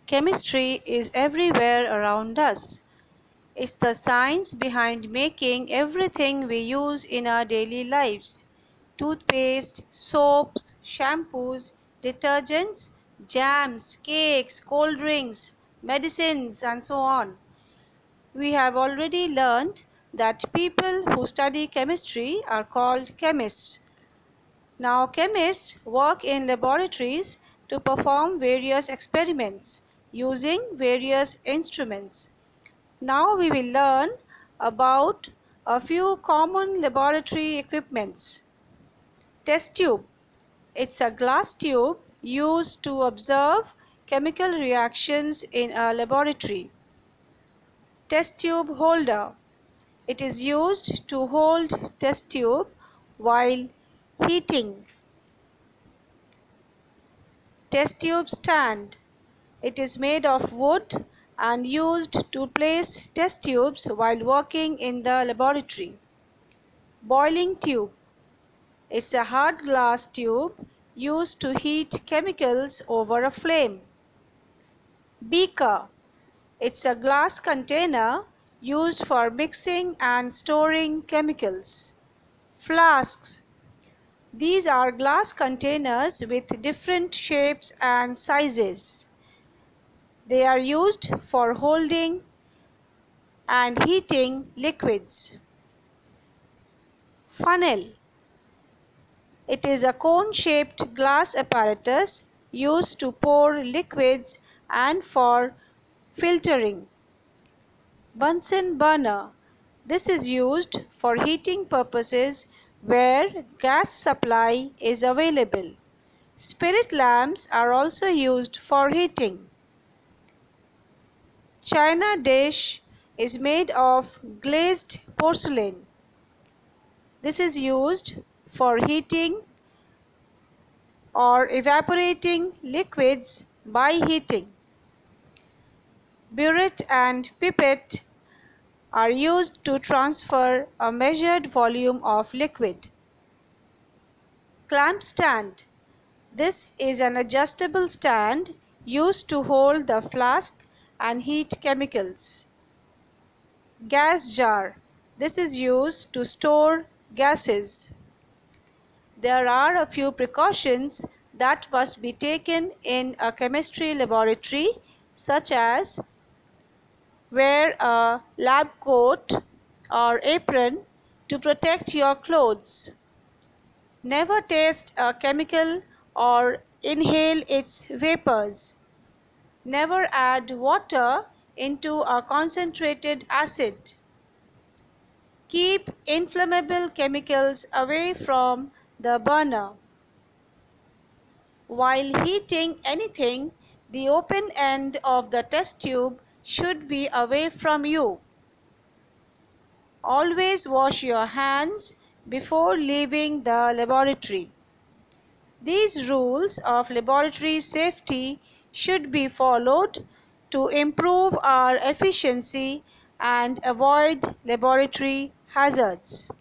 Chemistry is everywhere around us. It's the science behind making everything we use in our daily lives: toothpaste, soaps, shampoos, detergents, jams, cakes, cold drinks, medicines, and so on. We have already learned that people who study chemistry are called chemists. Now, chemists work in laboratories to perform various experiments using various instruments. Now, we will learn about a few common laboratory equipments. Test tube. It's a glass tube used to observe chemical reactions in a laboratory. Test tube holder. It is used to hold test tube while heating. Test tube stand. It is made of wood and used to place test tubes while working in the laboratory. Boiling tube. It's a hard glass tube used to heat chemicals over a flame. Beaker. It's a glass container used for mixing and storing chemicals. Flasks. These are glass containers with different shapes and sizes. They are used for holding and heating liquids. Funnel. It is a cone-shaped glass apparatus used to pour liquids and for filtering. Bunsen burner. This is used for heating purposes where gas supply is available. Spirit lamps are also used for heating. China dish is made of glazed porcelain. This is used for heating or evaporating liquids by heating. Burette and pipette are used to transfer a measured volume of liquid. Clamp stand. This is an adjustable stand used to hold the flask and heat chemicals. Gas jar. This is used to store gases. There are a few precautions that must be taken in a chemistry laboratory, such as wear a lab coat or apron to protect your clothes. Never taste a chemical or inhale its vapors. Never add water into a concentrated acid. Keep inflammable chemicals away from the burner. While heating anything, the open end of the test tube should be away from you. Always wash your hands before leaving the laboratory. These rules of laboratory safety should be followed to improve our efficiency and avoid laboratory hazards.